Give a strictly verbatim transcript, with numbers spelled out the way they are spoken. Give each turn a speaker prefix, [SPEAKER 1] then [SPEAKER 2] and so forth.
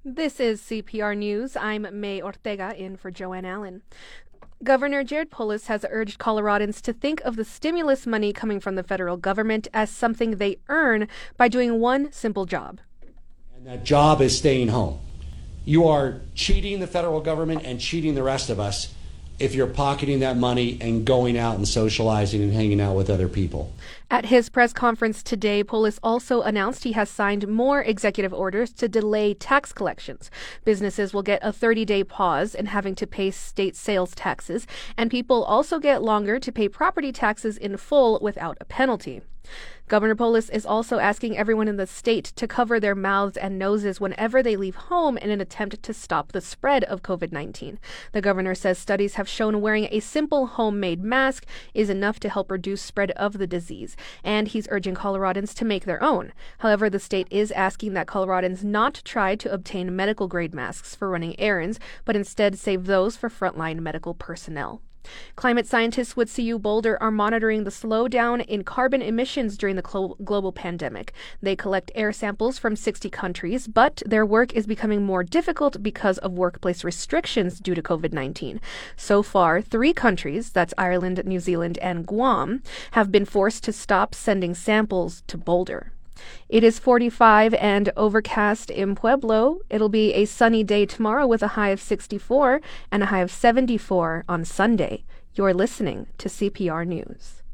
[SPEAKER 1] This is C P R News. I'm May Ortega in for Joanne Allen. Governor Jared Polis has urged Coloradans to think of the stimulus money coming from the federal government as something they earn by doing one simple job.
[SPEAKER 2] And that job is staying home. You are cheating the federal government and cheating the rest of us if you're pocketing that money and going out and socializing and hanging out with other people.
[SPEAKER 1] At his press conference today, Polis also announced he has signed more executive orders to delay tax collections. Businesses will get a thirty-day pause in having to pay state sales taxes, and people also get longer to pay property taxes in full without a penalty. Governor Polis is also asking everyone in the state to cover their mouths and noses whenever they leave home in an attempt to stop the spread of COVID nineteen. The governor says studies have shown wearing a simple homemade mask is enough to help reduce spread of the disease, and he's urging Coloradans to make their own. However, the state is asking that Coloradans not try to obtain medical-grade masks for running errands, but instead save those for frontline medical personnel. Climate scientists with C U Boulder are monitoring the slowdown in carbon emissions during the clo- global pandemic. They collect air samples from sixty countries, but their work is becoming more difficult because of workplace restrictions due to COVID nineteen. So far, three countries, that's Ireland, New Zealand, and Guam, have been forced to stop sending samples to Boulder. It is forty-five and overcast in Pueblo. It'll be a sunny day tomorrow with a high of sixty-four and a high of seventy-four on Sunday. You're listening to C P R News.